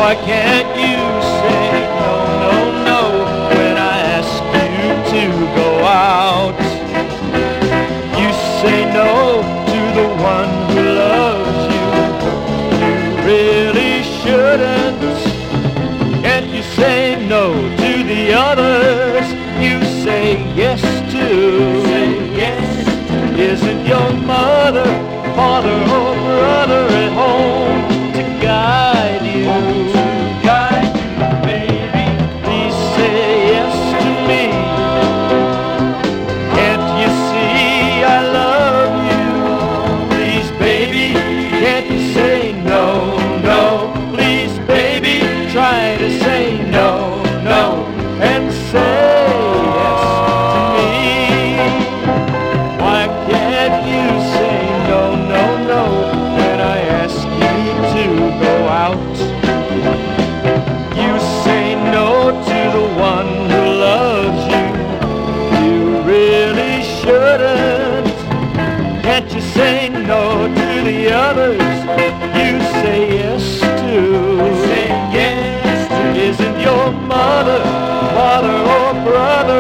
Why can't you say no, no, no when I ask you to go out? You say no to the one who loves you. You really shouldn't. Can't you say no to the others you say yes to? Say yes. Isn't your mother, father, or brother at home to guide you? To guide you, baby. Please say yes to me. Can't you see I love you? Please, baby, can't you say no, no? Please, baby, try to say no, no, and say yes to me. Why can't you say no, no, no when I ask you to go out? You say no to the one who loves you. You really shouldn't. Can't you say no to the others you say yes to? Say yes to. Isn't your mother, father, or brother